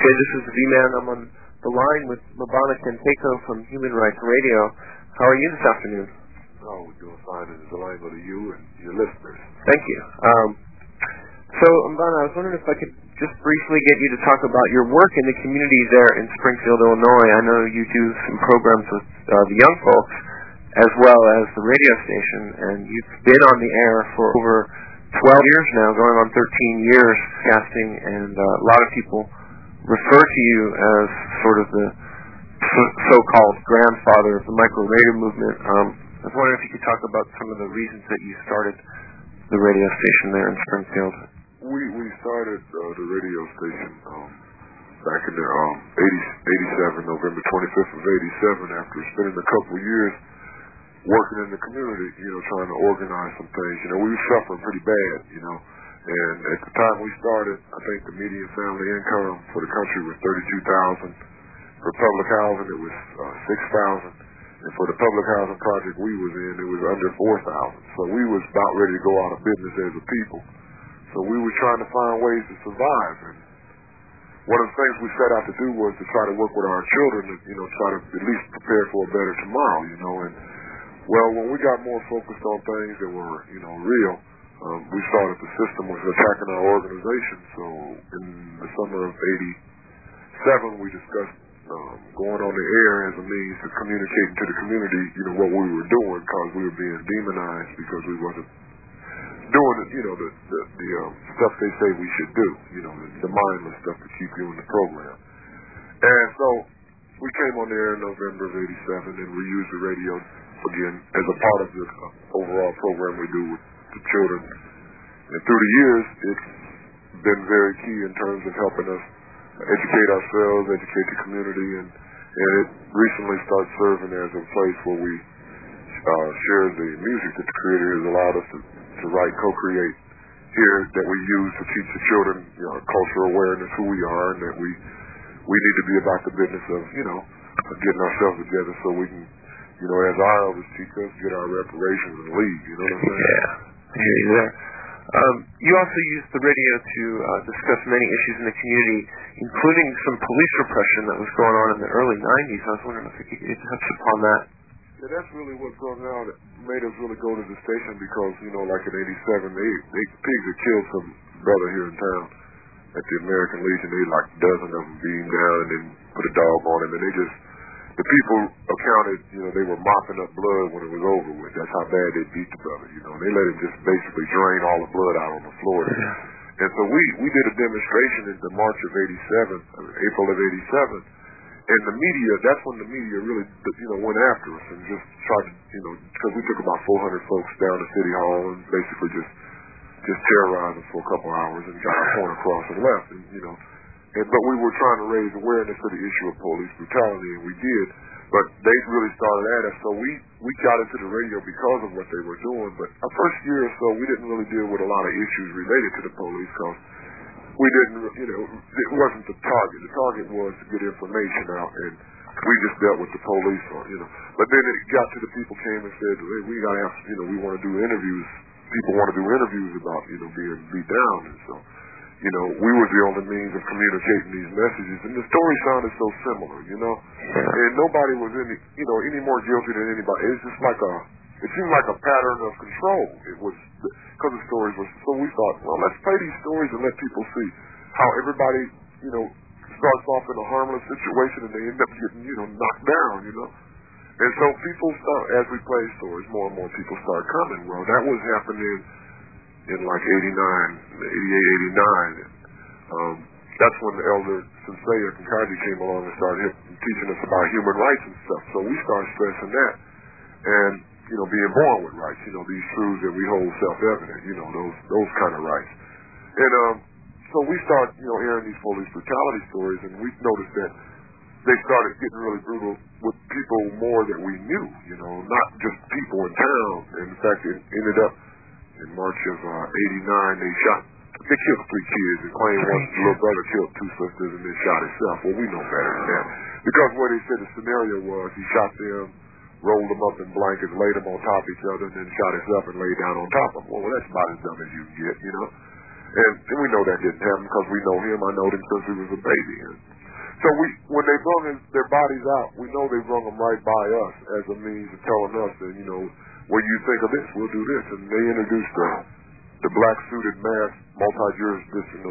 Okay, this is V-Man. I'm on the line with Labana Kenteko from Human Rights Radio. How are you this afternoon? Oh, we're doing fine. It's Labana to you and your listeners. Thank you. So, Labana, I was wondering if I could just briefly get you to talk about your work in the community there in Springfield, Illinois. I know you do some programs with the young folks as well as the radio station, and you've been on the air for over 12 years now, going on 13 years casting, and a lot of people refer to you as sort of the so-called grandfather of the micro-radio movement. I was wondering if you could talk about some of the reasons that you started the radio station there in Springfield. We started the radio station back in the 87, November 25th of 87, after spending a couple of years working in the community, trying to organize some things. We were suffering pretty bad, and at the time we started, I think the median family income for the country was $32,000. For public housing, it was $6,000. And for the public housing project we was in, it was under $4,000. So we was about ready to go out of business as a people. So we were trying to find ways to survive. And one of the things we set out to do was to try to work with our children to, try to at least prepare for a better tomorrow, And, well, when we got more focused on things that were, real, we saw that the system was attacking our organization. So in the summer of 87, we discussed going on the air as a means of communicating to the community, what we were doing, because we were being demonized because we wasn't doing, the stuff they say we should do, the mindless stuff to keep you in the program. And so we came on the air in November of 87, and we used the radio again as a part of the overall program we do with the children. And through the years, it's been very key in terms of helping us educate ourselves, educate the community, and it recently started serving as a place where we share the music that the creator has allowed us to write, co-create here, that we use to teach the children cultural awareness, who we are, and that we need to be about the business of, getting ourselves together so we can, as our elders teach us, get our reparations and leave, you know what I'm saying? Yeah, I hear you there. You also used the radio to discuss many issues in the community, including some police repression that was going on in the early 90s. I was wondering if you could touch upon that. Yeah, that's really what's going on. It made us really go to the station because, like in 87, they pigs had killed some brother here in town at the American Legion. They like a dozen of them beamed down and then put a dog on him, and the people accounted, they were mopping up blood when it was over with. That's how bad they beat the brother, They let him just basically drain all the blood out on the floor. And so we did a demonstration in the March of 87, April of 87, and the media, that's when the media really, went after us and just tried to, because we took about 400 folks down to City Hall and basically just terrorized them for a couple hours and got our point across and left, but we were trying to raise awareness to the issue of police brutality, and we did. But they really started at us, so we got into the radio because of what they were doing. But our first year or so, we didn't really deal with a lot of issues related to the police because we didn't, it wasn't the target. The target was to get information out, and we just dealt with the police, But then it got to the people came and said, hey, we got to have, we want to do interviews. People want to do interviews about, being beat down, and so. We were the only means of communicating these messages, and the story sounded so similar, and nobody was any more guilty than anybody. It's just it seemed like a pattern of control. It was, because the stories were, so we thought, well, let's play these stories and let people see how everybody, starts off in a harmless situation and they end up getting, knocked down, And so people start, as we play stories, more and more people start coming. Well, that was happening in like 88, 89. That's when the elder Sensei Kinkaji came along and started teaching us about human rights and stuff. So we started stressing that. And, being born with rights, these truths that we hold self-evident, those kind of rights. And so we started, airing these police brutality stories, and we noticed that they started getting really brutal with people more than we knew, not just people in town. And in fact, it ended up in March of 89, they killed 3 kids and claimed one little brother killed 2 sisters and then shot himself. Well, we know better than that. Because what they said the scenario was, he shot them, rolled them up in blankets, laid them on top of each other, and then shot himself and laid down on top of them. Well, that's about as dumb as you can get, And we know that didn't happen because we know him. I know him since he was a baby. And so when they brung their bodies out, we know they brung them right by us as a means of telling us that, you know, what do you think of this? We'll do this. And they introduced the black suited mass multi-jurisdictional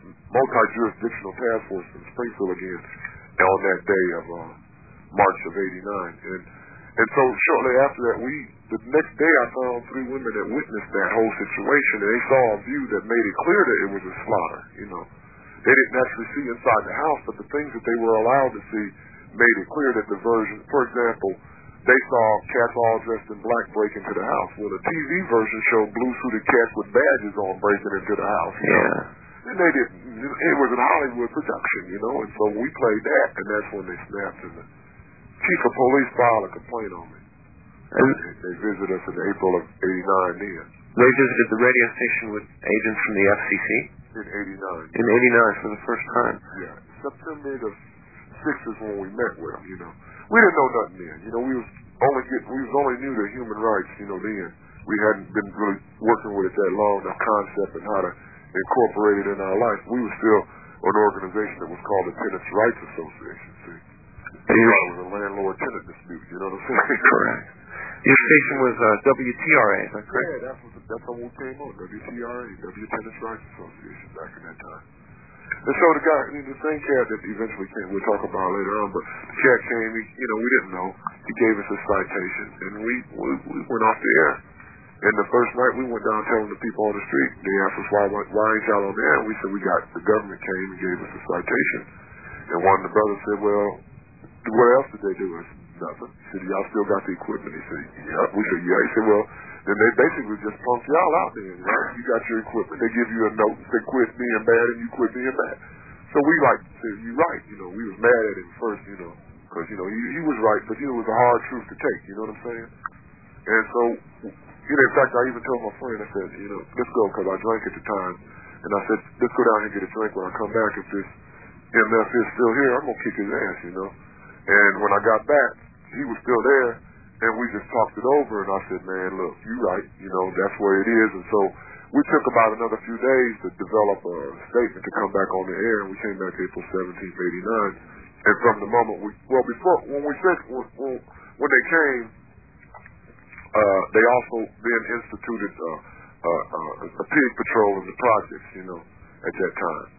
task force in Springfield again on that day of March of '89. And so shortly after that, the next day I found 3 women that witnessed that whole situation, and they saw a view that made it clear that it was a slaughter, you know. They didn't actually see inside the house, but the things that they were allowed to see made it clear that the version, for example, they saw cats all dressed in black break into the house. Well, the TV version showed blue-suited cats with badges on breaking into the house. Yeah. And they didn't. It was a Hollywood production, you know, and so we played that, and that's when they snapped, and the chief of police filed a complaint on me. They visited us in April of '89 then. They visited the radio station with agents from the FCC? In '89. In '89 for the first time? Yeah. September the 6th is when we met with them, you know. We didn't know nothing then. You know, we was only new to human rights, you know, then. We hadn't been really working with it that long, the concept and how to incorporate it in our life. We were still an organization that was called the Tenants' Rights Association, see. It was a landlord-tenant dispute, you know what I'm saying? Correct. Your station was WTRA, is that correct? Yeah, that's when we came on, WTRA, Tenants' Rights Association, back in that time. And so the same cat that eventually came, we'll talk about later on, but the cat came, we didn't know. He gave us a citation, and we went off the air. And the first night we went down telling the people on the street, they asked us, why ain't y'all on the air? And we said, the government came and gave us a citation. And one of the brothers said, well, what else did they do? I said, nothing. He said, y'all still got the equipment? He said, yeah. We said, yeah. He said, well, then they basically just punked y'all out there, right? You got your equipment. They give you a note and say, quit being bad, and you quit being bad. So we said, you're right. We was mad at him first, because, he was right, but, it was a hard truth to take, you know what I'm saying? And so, in fact, I even told my friend, I said, let's go, because I drank at the time, and I said, let's go down and get a drink. When I come back, if this MF is still here, I'm going to kick his ass, And when I got back, he was still there, and we just talked it over, and I said, man, look, you're right, that's where it is. And so we took about another few days to develop a statement to come back on the air, and we came back April 17th, '89. And from the moment when they came, they also then instituted a pig patrol in the projects, at that time.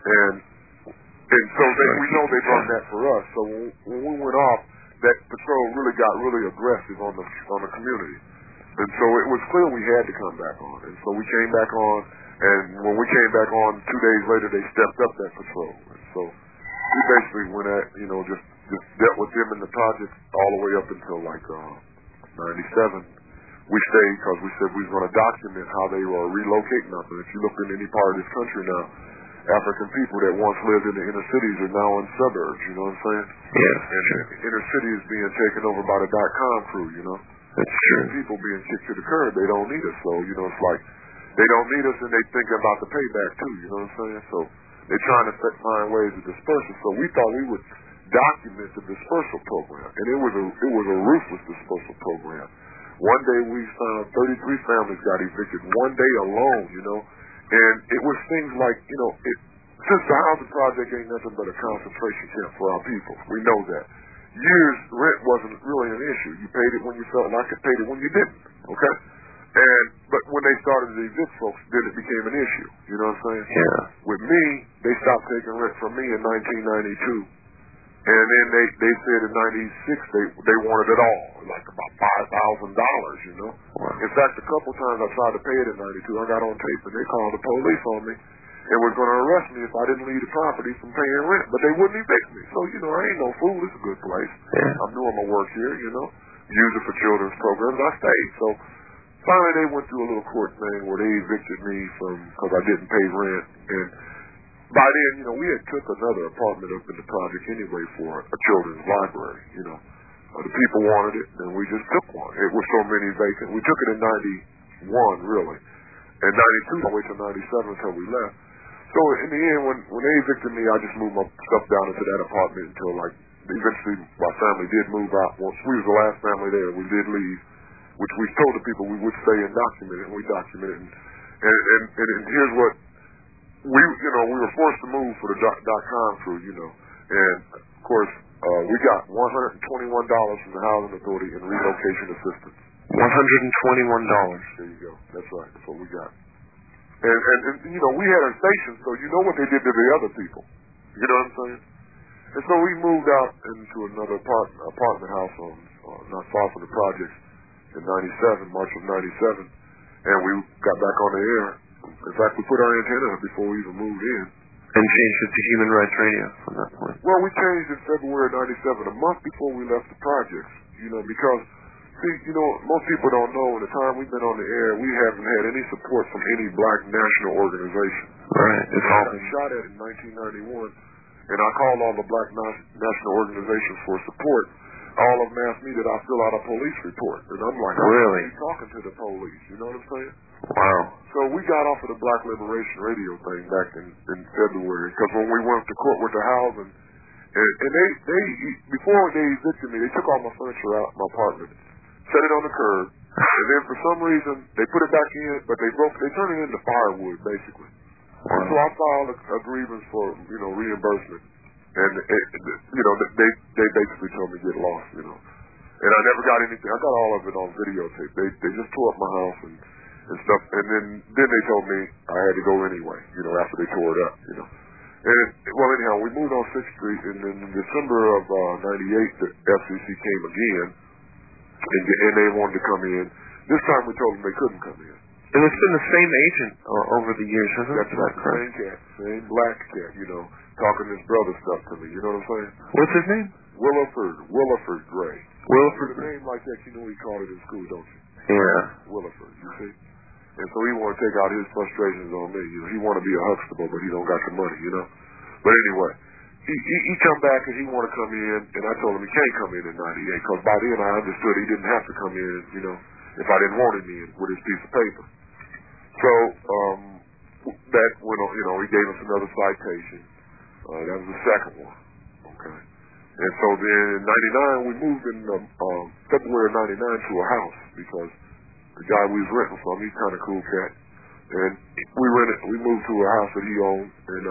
And so we know they done that for us. So when we went off, that patrol really got aggressive on the community. And so it was clear we had to come back on. And so we came back on, and when we came back on, 2 days later, they stepped up that patrol. And so we basically went at, just dealt with them in the project all the way up until 97. We stayed because we said we was going to document how they were relocating us. And if you look in any part of this country now, African people that once lived in the inner cities are now in suburbs, you know what I'm saying? Yes. And the inner city is being taken over by the .com crew, That's true. People being kicked to the curb, they don't need us. So, it's like they don't need us and they thinking about the payback too, you know what I'm saying? So they're trying to find ways to disperse us. So we thought we would document the dispersal program. And it was a ruthless dispersal program. One day we found 33 families got evicted. One day alone, And it was things like, since the housing project ain't nothing but a concentration camp for our people. We know that. Years rent wasn't really an issue. You paid it when you felt like it, paid it when you didn't. Okay? But when they started to evict folks, then it became an issue. You know what I'm saying? Yeah. With me, they stopped taking rent from me in 1992. And then they said in 96 they wanted it all, like about $5,000, Wow. In fact, a couple times I tried to pay it in 92. I got on tape and they called the police on me and was going to arrest me if I didn't leave the property from paying rent. But they wouldn't evict me. So, I ain't no fool. It's a good place. Yeah. I'm doing my work here, Use it for children's programs. I stayed. So finally they went through a little court thing where they evicted me because I didn't pay rent. And by then, we had took another apartment up in the project anyway for a children's library, The people wanted it, and we just took one. It was so many vacant. We took it in 91, really. And 92, all the way to 97 until we left. So in the end, when they evicted me, I just moved my stuff down into that apartment until, eventually my family did move out. Once we was the last family there, we did leave, which we told the people we would stay and document it, and we documented it. And here's what we were forced to move for the .com crew, and of course we got $121 from the Housing Authority in relocation assistance. $121. There you go. That's right. That's what we got. And we had a station, so you know what they did to the other people. You know what I'm saying? And so we moved out into another apartment house not far from the projects in March of 97, and we got back on the air. In fact, we put our antenna up before we even moved in. And changed it to Human Rights Radio from that point. Well, we changed in February of 97, a month before we left the projects, because, see, most people don't know in the time we've been on the air, we haven't had any support from any black national organization. Right. It's all been shot at in 1991, and I called all the black national organizations for support. All of them asked me that I fill out a police report, and I'm like, really? I'm talking to the police, you know what I'm saying? Wow. So we got off of the Black Liberation Radio thing back in February, because when we went to court with the housing, and they before they evicted me, they took all my furniture out my apartment, set it on the curb, and then for some reason they put it back in, but they turned it into firewood basically. Wow. So I filed a grievance for reimbursement, and they basically told me get lost, and I never got anything. I got all of it on videotape. They just tore up my house and stuff, and then they told me I had to go anyway, after they tore it up, And, well, anyhow, we moved on 6th Street, and in December of 98, the FCC came again, and they wanted to come in. This time we told them they couldn't come in. And it's been the same agent over the years, hasn't it? That's right, same cat, same black cat, talking this brother stuff to me, you know what I'm saying? What's his name? Williford Gray. Williford Gray. A name like that, you know he called it in school, don't you? Yeah. Williford, you see? And so he wanted to take out his frustrations on me. He wanted to be a Huxtable, but he don't got the money, But anyway, he come back and he want to come in, and I told him he can't come in 98, because by then I understood he didn't have to come in, if I didn't want him in with his piece of paper. So that went on, he gave us another citation. That was the second one. Okay. And so then in 99, we moved in February of 99 to a house, because the guy we was renting from, he's kind of cool cat, and we moved to a house that he owned, and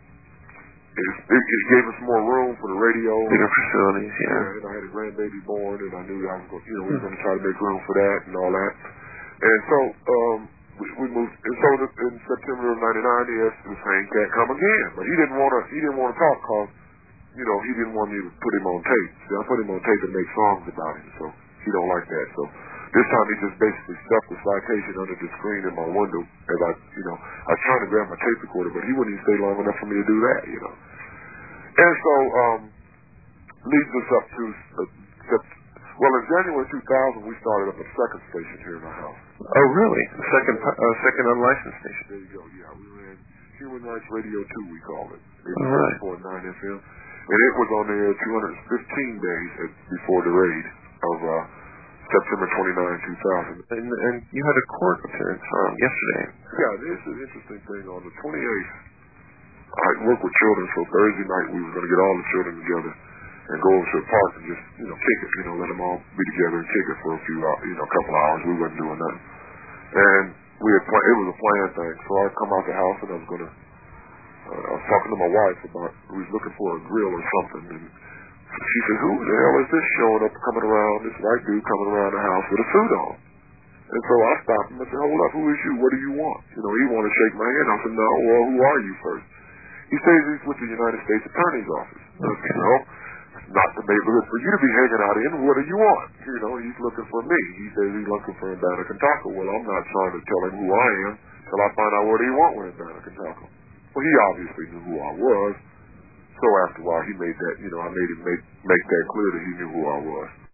it gave us more room for the radio. Bigger facilities, yeah. And I had a grandbaby born, and I knew I was going, we were going to try to make room for that and all that. And so we moved, and so in September of 99, he asked the same cat come again, but he didn't want to talk, because he didn't want me to put him on tape. See, I put him on tape to make songs about him, so he don't like that. So this time he just basically stuffed the citation under the screen in my window as I was trying to grab my tape recorder, but he wouldn't even stay long enough for me to do that, And so, leads us up to, in January 2000, we started up a second station here in our house. Oh, really? Second unlicensed station. There you go, yeah. We ran Human Rights Radio 2, we called it. All right. 9 FM. And it was on there 215 days before the raid of September 29, 2000. And you had a court appearance yesterday. Yeah, this is an interesting thing. On the 28th, I worked with children, so Thursday night we were going to get all the children together and go over to the park and just, kick it, let them all be together and kick it for a few, couple hours. We wasn't doing nothing. And it was a planned thing. So I come out the house and I was going to, I was talking to my wife about, we was looking for a grill or something, and she said, who the hell is this showing up, coming around, this white dude coming around the house with a suit on? And so I stopped him and said, hold up, who is you? What do you want? He wanted to shake my hand. I said, no, well, who are you first? He says he's with the United States Attorney's Office. Okay. It's not the neighborhood for you to be hanging out in. What do you want? He's looking for me. He says he's looking for Mbana Kantaka. Well, I'm not trying to tell him who I am till I find out what he want with Mbana Kantaka. Well, he obviously knew who I was. So after a while, he made that, I made him make that clear that he knew who I was.